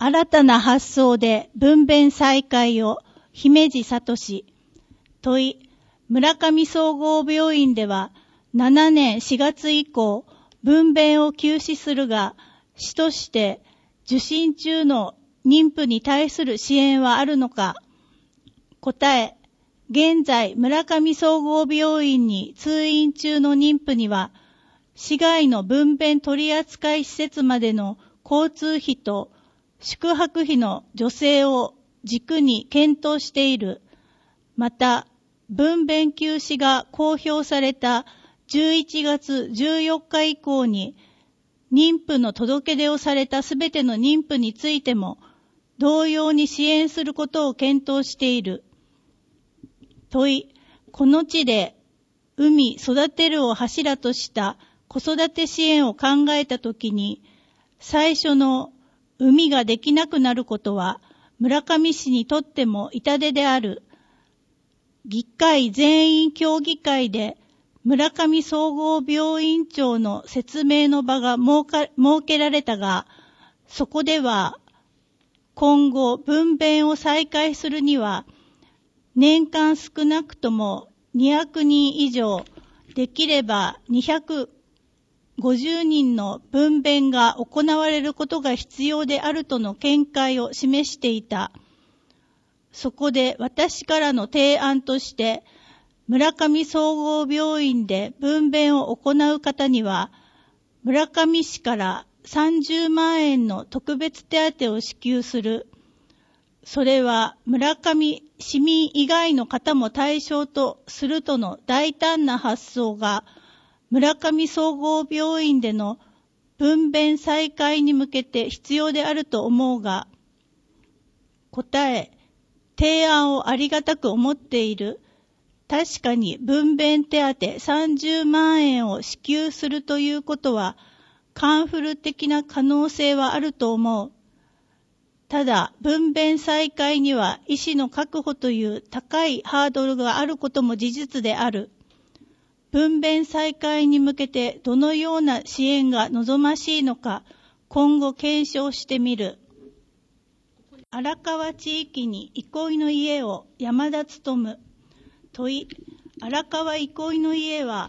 新たな発想で分娩再開を姫路聡。問い、村上総合病院では7年4月以降、分娩を休止するが、市として受診中の妊婦に対する支援はあるのか。答え、現在村上総合病院に通院中の妊婦には、市外の分娩取扱施設までの交通費と宿泊費の助成を軸に検討している。また、分娩休止が公表された11月14日以降に、妊婦の届け出をされたすべての妊婦についても、同様に支援することを検討している。問い、この地で産み育てるを柱とした子育て支援を考えたときに、最初の産みができなくなることは、村上市にとっても痛手である。議会全員協議会で、村上総合病院長の説明の場が設けられたが、そこでは、今後分娩を再開するには、年間少なくとも200人以上、できれば250人の分娩が行われることが必要であるとの見解を示していた。そこで私からの提案として、村上総合病院で分娩を行う方には、村上市から30万円の特別手当を支給する。それは村上市民以外の方も対象とするとの大胆な発想が、村上総合病院での分娩再開に向けて必要であると思うが、答え、提案をありがたく思っている。確かに分娩手当30万円を支給するということは、カンフル的な可能性はあると思う。ただ、分娩再開には医師の確保という高いハードルがあることも事実である。分娩再開に向けてどのような支援が望ましいのか、今後検証してみる。荒川地域に憩いの家を山田勉。問い、荒川憩いの家は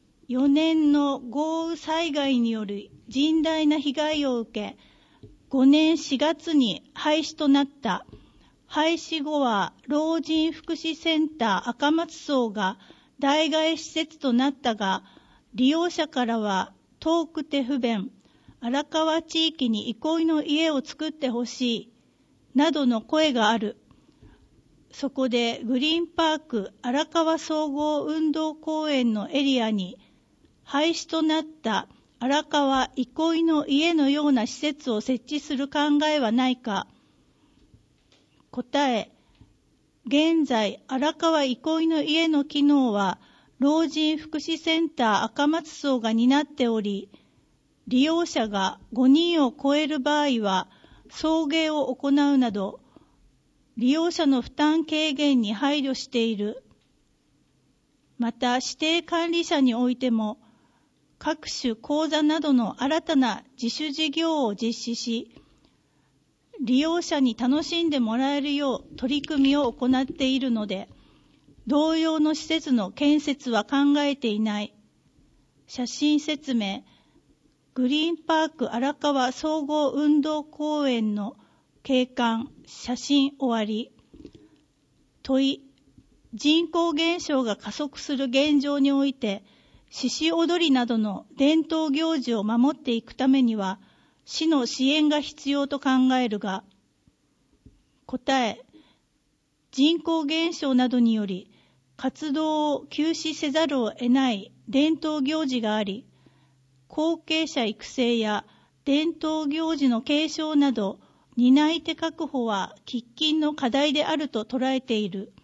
4年の豪雨災害による甚大な被害を受け、5年4月に廃止となった。廃止後は老人福祉センター赤松荘が代替施設となったが、利用者からは遠くて不便、荒川地域に憩いの家を作ってほしい、などの声がある。そこでグリーンパーク荒川総合運動公園のエリアに廃止となった荒川憩いの家のような施設を設置する考えはないか。答え、現在荒川憩いの家の機能は老人福祉センター赤松荘が担っており、利用者が5人を超える場合は送迎を行うなど、利用者の負担軽減に配慮している。また、指定管理者においても、各種講座などの新たな自主事業を実施し、利用者に楽しんでもらえるよう取り組みを行っているので、同様の施設の建設は考えていない。写真説明。グリーンパーク荒川総合運動公園の景観、写真終わり。問い、人口減少が加速する現状において、獅子踊りなどの伝統行事を守っていくためには、市の支援が必要と考えるが、答え、人口減少などにより、活動を休止せざるを得ない伝統行事があり、後継者育成や伝統行事の継承など、担い手確保は喫緊の課題であると捉えている。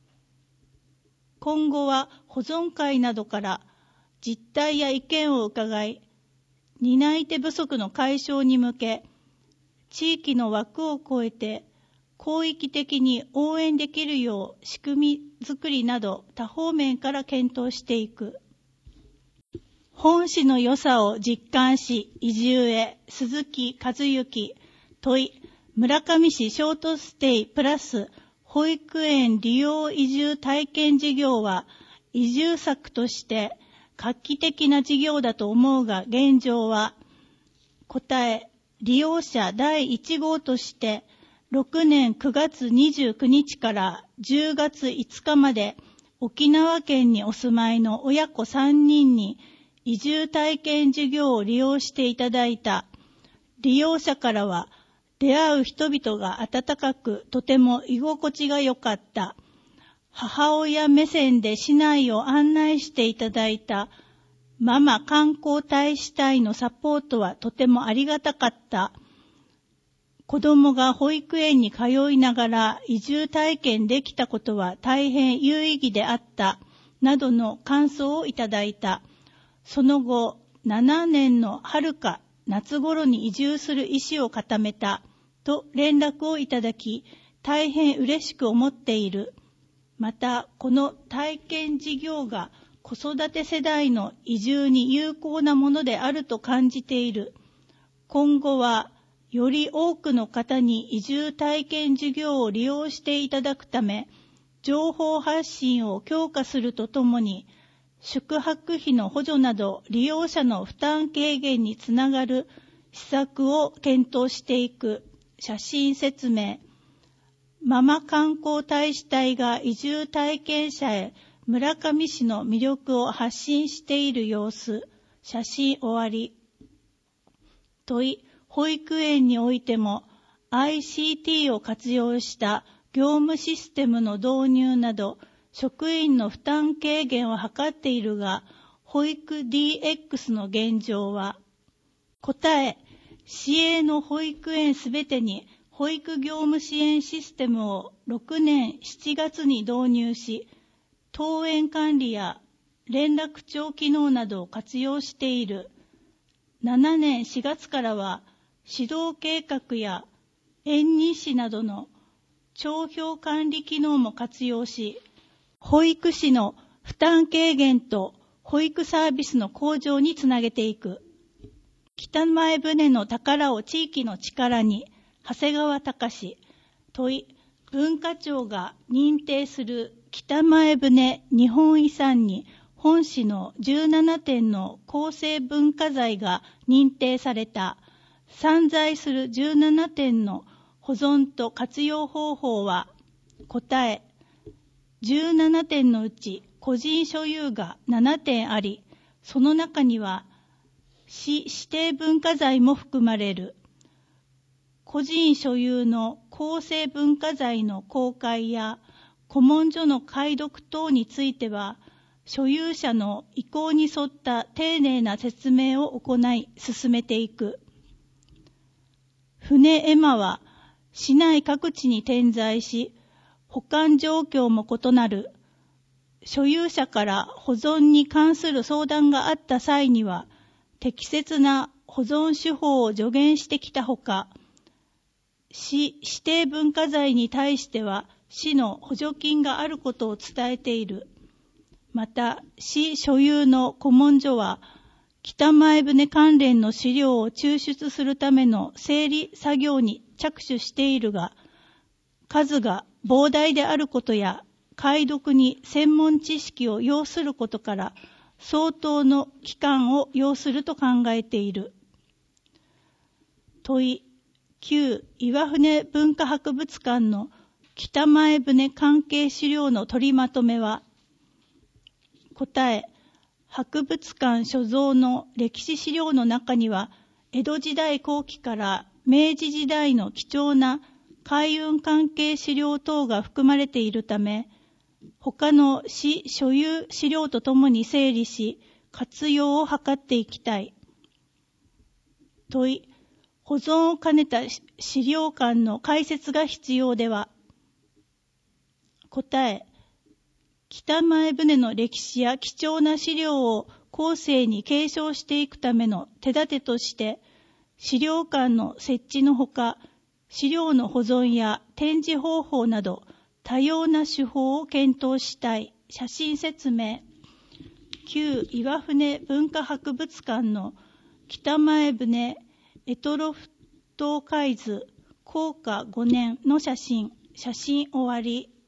今後は保存会などから実態や意見を伺い、担い手不足の解消に向け、地域の枠を超えて広域的に応援できるよう仕組み作りなど多方面から検討していく。本市の良さを実感し移住へ、鈴木和之。問い、 村上市ショートステイプラス保育園利用移住体験事業は移住策として画期的な事業だと思うが現状は、答え、利用者第1号として6年9月29日から10月5日まで沖縄県にお住まいの親子3人に移住体験事業を利用していただいた。利用者からは、出会う人々が温かくとても居心地が良かった。母親目線で市内を案内していただいたママ観光大使隊のサポートはとてもありがたかった。子供が保育園に通いながら移住体験できたことは大変有意義であった。などの感想をいただいた。その後、7年の春か夏頃に移住する意思を固めたと連絡をいただき、大変嬉しく思っている。また、この体験事業が子育て世代の移住に有効なものであると感じている。今後は、より多くの方に移住体験事業を利用していただくため、情報発信を強化するとともに、宿泊費の補助など利用者の負担軽減につながる施策を検討していく。写真説明。ママ観光大使隊が移住体験者へ村上市の魅力を発信している様子。写真終わり。問い、保育園においても ICT を活用した業務システムの導入など職員の負担軽減を図っているが、保育 DX の現状は、答え、市営の保育園すべてに保育業務支援システムを6年7月に導入し、登園管理や連絡帳機能などを活用している。7年4月からは、指導計画や園日誌などの帳票管理機能も活用し、保育士の負担軽減と保育サービスの向上につなげていく。北前船の宝を地域の力に、長谷川隆。問い、文化庁が認定する北前船日本遺産に本市の17点の構成文化財が認定された。散在する17点の保存と活用方法は、答え、17点のうち個人所有が7点あり、その中には市指定文化財も含まれる。個人所有の構成文化財の公開や古文書の解読等については、所有者の意向に沿った丁寧な説明を行い進めていく。船絵馬は市内各地に点在し、保管状況も異なる。所有者から保存に関する相談があった際には、適切な保存手法を助言してきたほか、市指定文化財に対しては市の補助金があることを伝えている。また、市所有の古文書は、北前船関連の資料を抽出するための整理作業に着手しているが、数が膨大であることや、解読に専門知識を要することから、相当の期間を要すると考えている。問い、旧岩船文化博物館の北前船関係資料の取りまとめは、答え、博物館所蔵の歴史資料の中には、江戸時代後期から明治時代の貴重な海運関係資料等が含まれているため、他の市所有資料とともに整理し、活用を図っていきたい。問い、保存を兼ねた資料館の開設が必要では。答え、北前船の歴史や貴重な資料を後世に継承していくための手立てとして、資料館の設置のほか、資料の保存や展示方法など多様な手法を検討したい。写真説明。旧岩船文化博物館の北前船択捉島海図校歌5年の写真終わり。